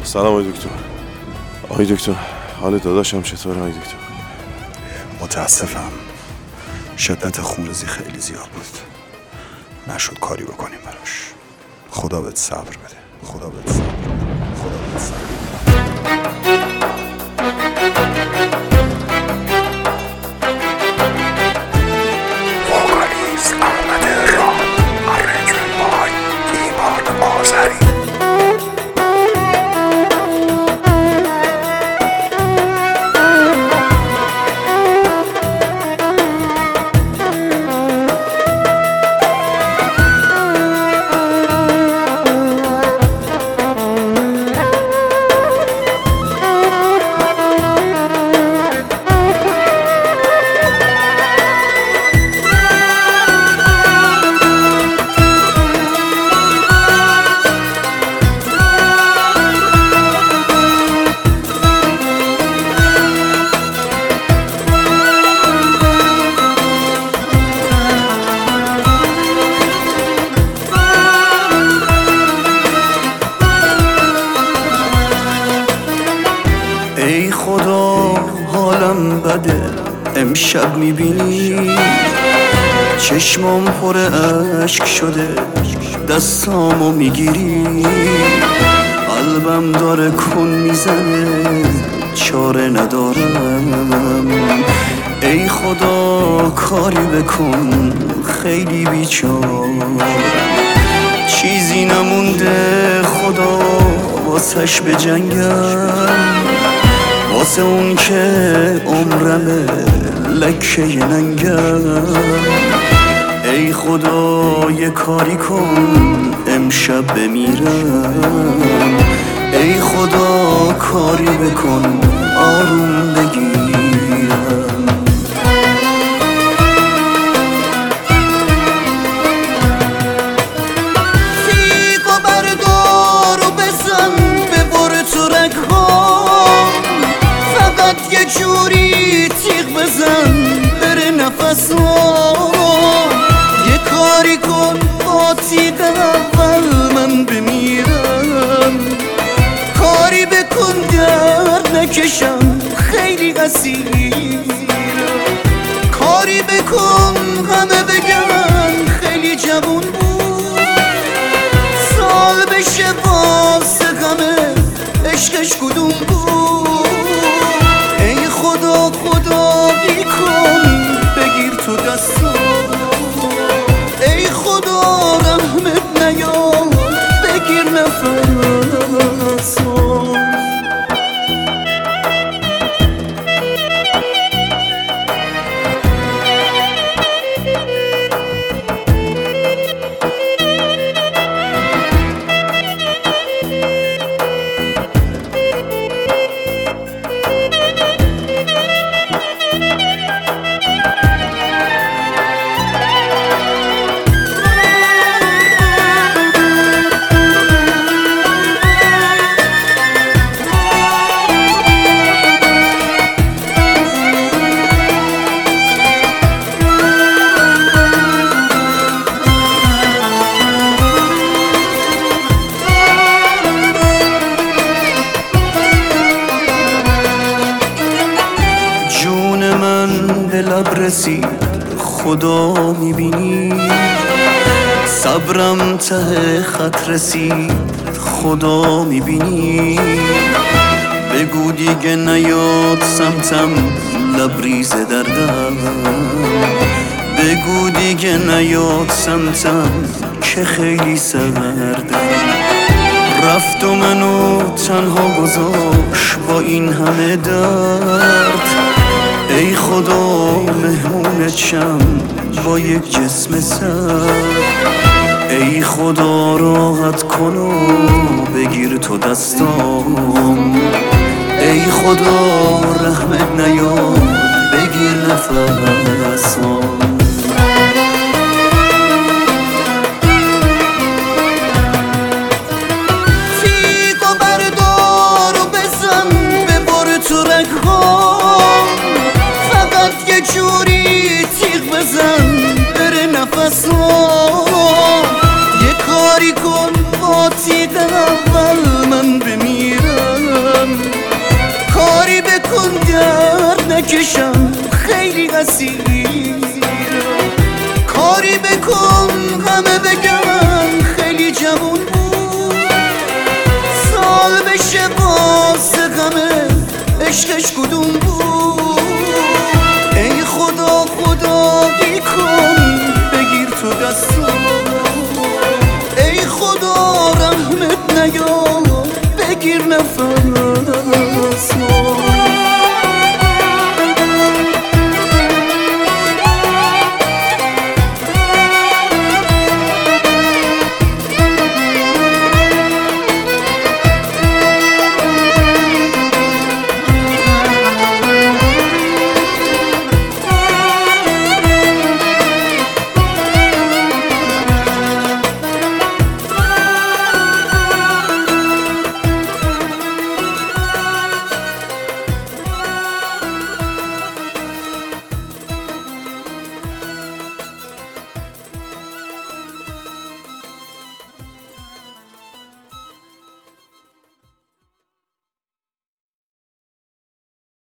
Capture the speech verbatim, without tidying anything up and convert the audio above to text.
سلام آقای دکتر. آقای دکتر حال داداشم چطوره آقای دکتر؟ متاسفم، شدت خونریزی خیلی زیاد بود، نشد کاری بکنیم براش. خدا بهت صبر بده، خدا بهت صبر بده، خدا بهت صبر بده. وکالیست احمد رام، ارنجمنت بای ایمان آذری. ای خدا حالم بده، امشب میبینی چشمام پر اشک شده، دستامو میگیری، قلبم داره کن میزنه، چاره ندارم. ای خدا کاری بکن، خیلی بیچارم، چیزی نمونده خدا واسش به جنگم، واسه اون که عمرمه لکه ننگم. ای خدا یه کاری کن امشب بمیرم، ای خدا کاری بکن آروم بگیرم. تیغو بردار و بزن ببر تو رگ‌هام، فقط یه جوری تیغ بزن بره نفسام، یه کاری کن با تیغ اول من بمیرم، کاری بکن درد نکشم خیلی اسیرم، کاری بکن همه بگن خیلی جوون بود، سال بشه واسه غمه عشقش کدوم بود. ای خدا خدایی کن بگیر تو دستم، ای خدا رحمت نیار بگیر نفسم. به لب رسید خدا میبینی، صبرم ته خط رسید خدا میبینی، بگو دیگه نیاد سمتم لبریز دردم، بگو دیگه نیاد سمتم که خیلی سردم، رفت و منو تنها گذاشت با این همه درد، ای خدا مهمونت شم با یک جسم سرد، ای خدا راحت کن و بگیر تو دستام، ای خدا رحمت نیار بگیر نفسام. تیغو بردار و بزن ببر تو رگ‌هام، فقط یه جوری تیغ بزن بره نفسام، یه کاری کن با تیغ اول من بمیرم، بکشم خیلی قصیرم، کاری بکن همه بگن خیلی جوون بود، سال بشه واسه غمه عشقش کدوم بود. ای خدا خدایی کن بگیر تو دستم، ای خدا رحمت نیا بگیر نفهم.